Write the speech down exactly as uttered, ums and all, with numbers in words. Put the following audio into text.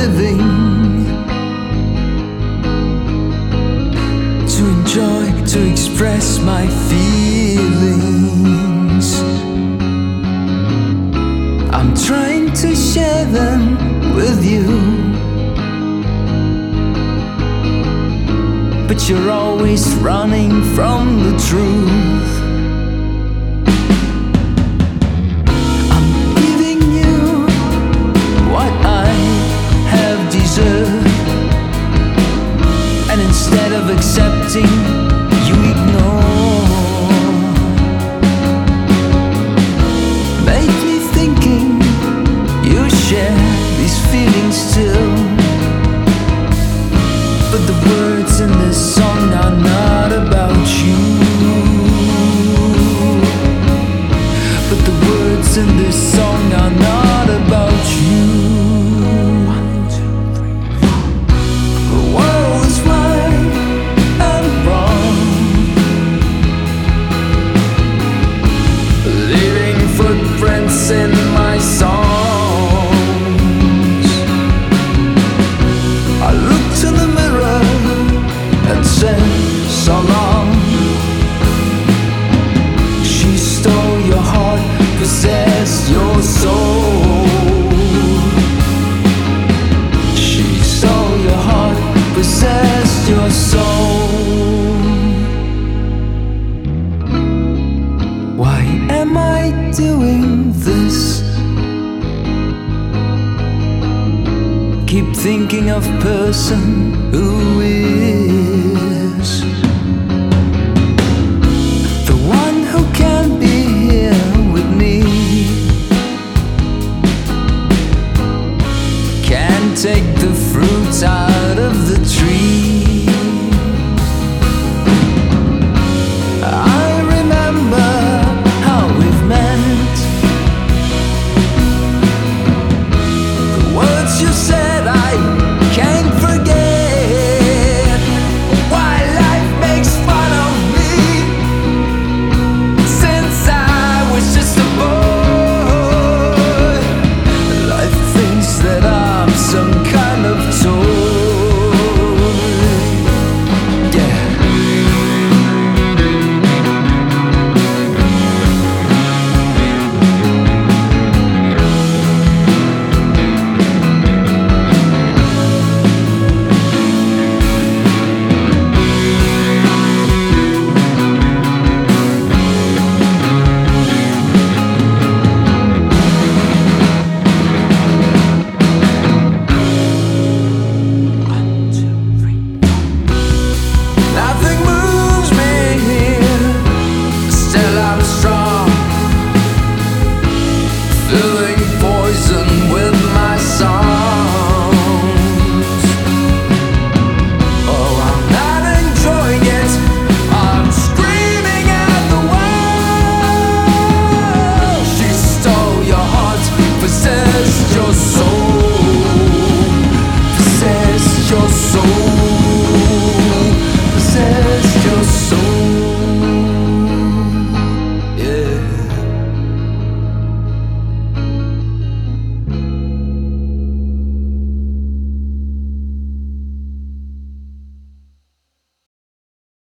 living, to enjoy, to express my feelings. I'm trying to share them with you, but you're always running from the truth. I'm giving you what I have deserved, and instead of accepting, you ignore. Make me thinking you share these feelings still, but the words in this song are not about you. But the words in this song are not about you. One, two, three, four. The world is right and wrong, leaving footprints in my songs. I looked in the mirror and said, so long. She stole your heart, possessed your soul. She stole your heart, possessed your soul. Why am I doing this? Keep thinking of person who is the one who can be here with me, can take the fruits I